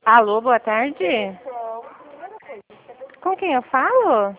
Alô, boa tarde. Com quem eu falo?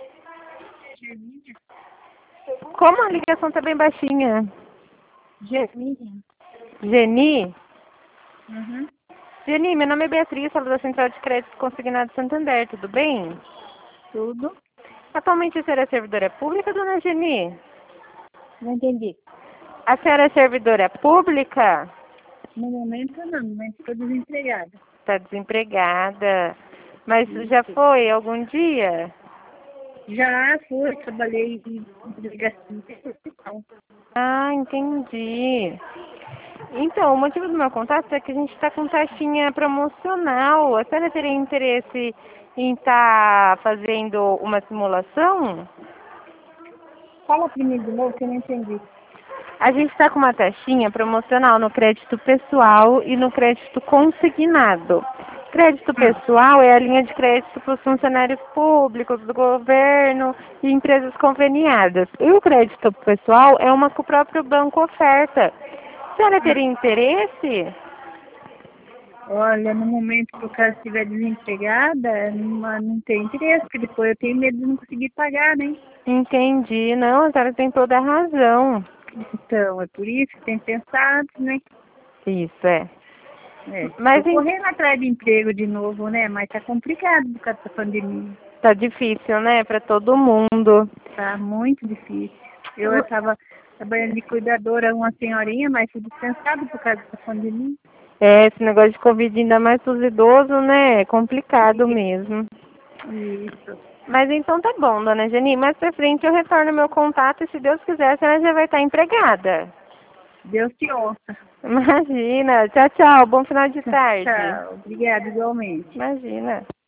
Como a ligação tá bem baixinha? Germínia. Geni? Uhum. Geni, meu nome é Beatriz, falo da Central de Crédito Consignado Santander, tudo bem? Tudo. Atualmente a senhora é servidora pública, dona Geni? Não entendi. A senhora é servidora pública? No momento não, mas estou desempregada. Está desempregada. Mas já Isso. foi algum dia? Já fui, trabalhei em delegacia de hospital. Ah, entendi. Então, o motivo do meu contato é que a gente está com taxinha promocional. A senhora teria interesse em estar fazendo uma simulação? Fala primeiro de novo que eu não entendi. A gente está com uma taxinha promocional no crédito pessoal e no crédito consignado. Crédito pessoal é a linha de crédito para os funcionários públicos, do governo e empresas conveniadas. E o crédito pessoal é uma que o próprio banco oferta. A senhora teria interesse? Olha, no momento que o caso estiver desempregada, não tem interesse, porque depois eu tenho medo de não conseguir pagar, né? Entendi. Não, a senhora tem toda a razão. Então, é por isso que tem pensado, né? Isso, é. Tô Mas correndo atrás de emprego de novo, né? Mas tá complicado por causa da pandemia. tá difícil, né, para todo mundo. Tá muito difícil. Eu estava trabalhando de cuidadora, uma senhorinha, mas fui dispensada por causa da pandemia. É, esse negócio de Covid, ainda mais pros idosos, né, é complicado mesmo. Isso. Mas então tá bom, dona Geni. Mais pra frente eu retorno meu contato e se Deus quiser a senhora já vai estar empregada. Deus te ouça. Imagina. Tchau, tchau. Bom final de tarde. Tchau. Obrigada, igualmente. Imagina.